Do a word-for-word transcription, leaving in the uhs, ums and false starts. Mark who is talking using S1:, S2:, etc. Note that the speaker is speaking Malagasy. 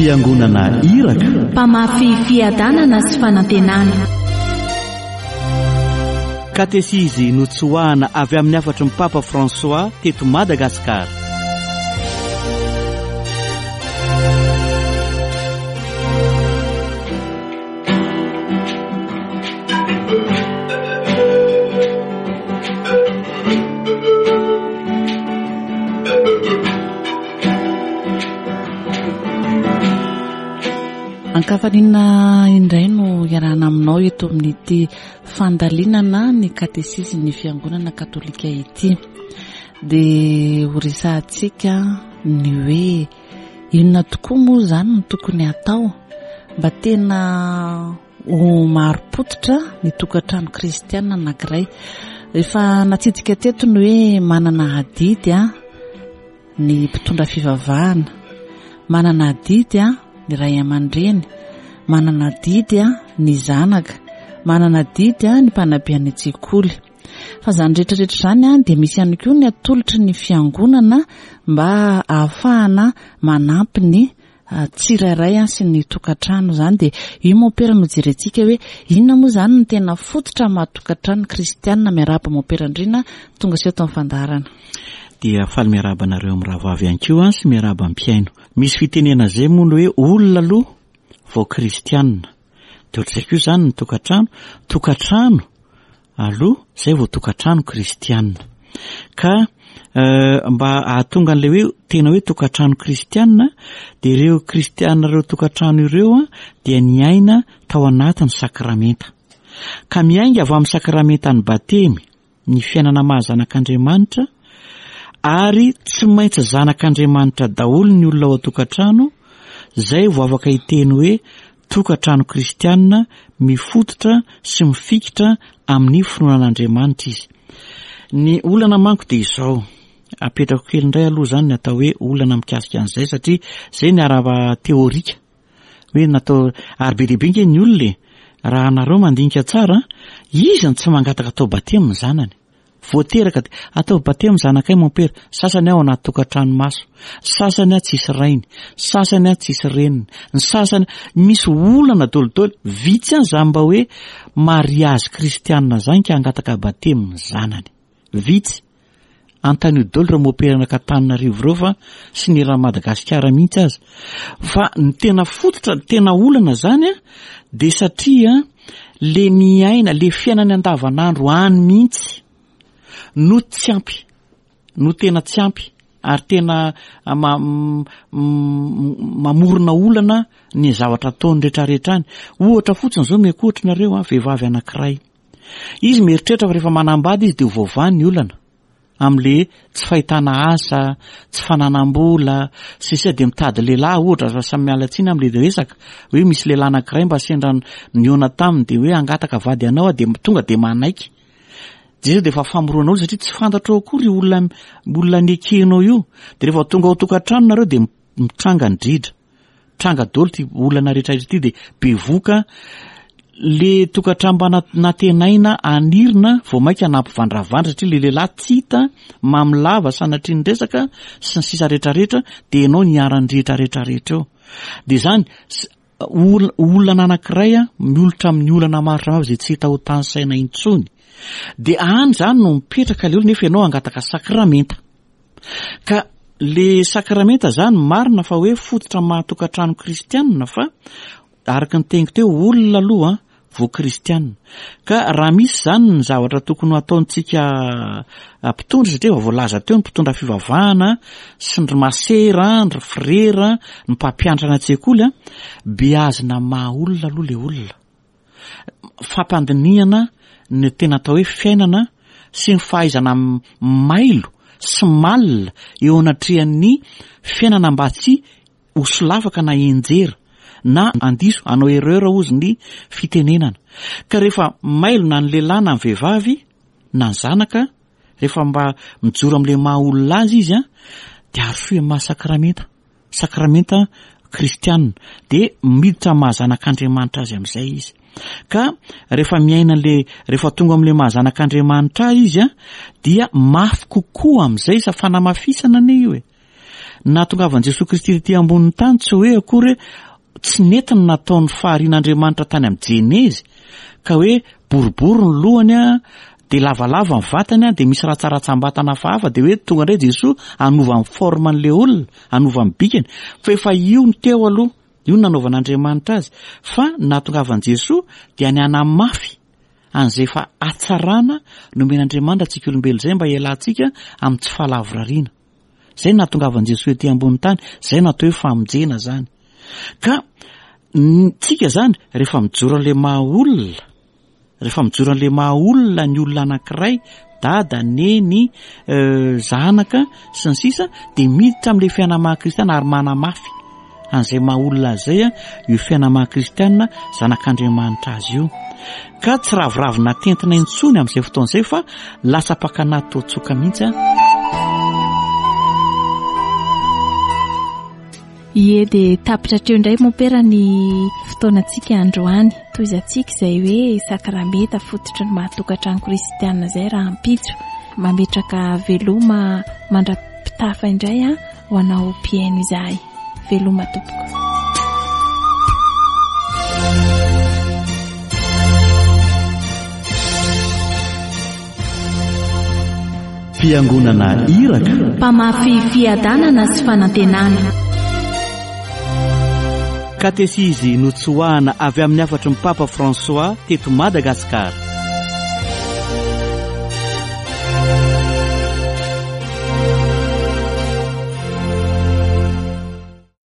S1: fiangonana iraka,
S2: mpamafy fiadanana sy fanantenana.
S1: Katesizy notsoahana avy amin'ny afatry ny Papa François teto Madagasikara.
S3: Ankavanina indray no iarahana aminao eto amin'ity fandalinana ny katesisy ny fiangonana katolika ity. Dia horisantsika ny hoe inona tokoa moa izany no tokony atao mba tena ho marim-pototra ny tokantrano kristiana anankiray. Rehefa natsidika teto ny hoe manana adidy a ny mpitondra fivavahana, manana adidy a ny ray aman-dreny, manana didy a ny zanaka, manana didy a ny mpanabe any an-tsekoly. Fa izany rehetrarehetra izany a dia misy ihany koa ny atolotry ny fiangonana mba ahafahana manampy ny tsirairay sy ny tokantrano izany. Dia io maopera no jerentsika hoe inona moa izany ny tena fototra mahatokantrano kristiana miaraba maoperandrina tonga sy eto amin'ny fandarana.
S1: Dia faly miaraba nareo amin'ny rahavavy ihany koa sy miaraba am-piaino. Misy fitenena zay moa ny hoe olona aloha vao kristianina. Dia ohatr'izay koa izany ny tokantrano, tokantrano aloha zay vao tokantrano kristianina. Ka uh, mba ahatonga an'ilay hoe tena hoe tokantrano kristianina dia ireo kristianina ireo tokantrano ireo a dia niaina tao anatin'ny sakramenta. Ka miainga avy amin'ny sakramenta ny batemy ny fiainana mahazanak'Andriamanitra, ary tsy maintsy zanak'Andriamanitra daholo ny olona ao an-tokantrano, zay vao afaka hiteny hoe tokantrano kristianina mifototra sy mifikitra amin'ny finoanan'Andriamanitra izy. Ny olana manko dia izao, apetrako kely indray aloha izany ny atao hoe olana mikasika an'izay, satria izay ny arava teorika hoe natao ary be dehibe nge ny olona. Raha anareo mandinika tsara, izy ny tsy mangataka atao batemy ny zanany. Voateraka atao batemy zanakay mampera, sasany ao anaty tokantrano maso, sasany tsisy rainy, sasany tsisy reniny, ny sasany misy olana dolidoly. Vitsy any zany mba hoe mariazy kristianina zany ka angataka batemy ny zanany. Vitsy antanio dolo raha maoperana Antananarivo reo fa sy ny raha Madagasikara mihitsy aza. Fa ny tena fototra, ny tena olana zany a dia satria le miaina, le fiainany andavanandro any mihitsy no tsy ampy, no tena tsy ampy, ary tena ma, m, m, mamorona olana ny zavatra ataony rehetrarehetra any. Ohatra fotsiny zao miakoatrinareo a vehivavy anankiray. Izy mieritreritra fa rehefa manambady izy dia hovavany ny olana amin'le tsy fahitana asa, tsy fananam-bola, sisa dia mitady lehilahy ohatra fa samy mialatsiny amin'le resaka hoe misy lehilahy anankiray mba sendra niona taminy dia hoe angataka vady anao dia tonga dia manaiky. Dia dia efa famorona olo satria tsy fantatro akory olona olona nekenao io. Dia rehefa tonga ao tokantrano nareo dia mitranga ny dridra, tranga dolo ty olana rehetrarehetra ty dia bevoka le tokantrano mba natenaina anirina vao maika nampivandravandra satria le lehilahy tsy hita mamilava sanatria ny resaka sy ny sisa rehetrarehetra dia ianao niarany rehetrarehetrarehetra eo. Dia izany olana anankiray a miolotra amin'ny olana maro samihafa izay tsy hita ho tany saina intsony. Dia any zany no mipetraka le olo nefa ianao angataka sakramenta. Ka le sakramenta zany marina fa hoe fototra mahatokantrano kristianina, fa araka ny teniko teo olona aloha vao kristianina. Ka raha misy zany ny zavatra tokony ataontsika mpitondra, satria voalaza teo ny mpitondra fivavahana sy ny masera, ny frera, ny mpampianatra any an-tsekoly a, beazina maha olona aloha le olona, fampandiniana ny tena atao hoe fiainana sy ny fahaizana mailo sy malina eo anatrehan'ny fiainana mba tsy hosolafaka na enjera na andiso anao erreur ozy ny fitenenana. Ka rehefa mailo na ny lehilahy na ny vehivavy na ny zanaka, rehefa mba mijoro amin'le maha olona azy izy a, dia arosoe maha sakramenta, sakramenta kristianina, dia miditra mahazanak'Andriamanitra azy amin'izay izy. Ka rehefa miaina le rehefa tonga amin'le mahazanak'Andriamanitra izy a, dia mafy kokoa amin'izay sa fanamafisana ne io e. natongavan'i Jesosy Kristy ty ambonin'ny tany tsy hoe akory tsy netiny nataony faharian'Andriamanitra tany amin'ny Jenezy ka hoe boribory ny lohany a de lavalava ny vatany a de misy ratsaratsam-batana hafahafa de hoe tonga indray Jesosy anova ny forman'le olona, anova ny bikany fa efa io ny teo aloha, io ny nanaovan'Andriamanitra azy fa natongavan'i Jesosy dia ny anamafy an'izay fa atsarana nomen'Andriamanitra antsika olombelo zay mba ialantsika amin'ny tsy fahalavorariana. Zay natongavan'i Jesosy ety ambony tany, zay natao hoe famonjena zany. Ka tsika zany rehefa mijoro an'le maha olona, rehefa mijoro an'le maha olona ny olona anankiray, dada, neny, euh, zanaka sy ny sisa de miditra amin'le fiainana kristiana ary manamafy an'izay maha olona zay a io fiainana kristiana zanak'Andriamanitra azy io. Ka tsy raviravina tentina intsony amin'izay fotoan'izay fa lasa pakanaty tao-tsoka mihitsy a.
S2: Ie de tapitra treo indray mompera ny fotoanantsika androany toy izantsika izay hoe sakramenta fototra ny mahatokantrano kristiana zay raha ampitso mametraka veloma mandra-pitafa indray a ho anao mpiaino izahay. Veloma tompoko.
S1: Fiangonana iraka
S2: mpamafy fiadanana sy fanantenana.
S1: Katesizy notsoahana avy amin'ny afatry ny Papa François teto Madagasikara.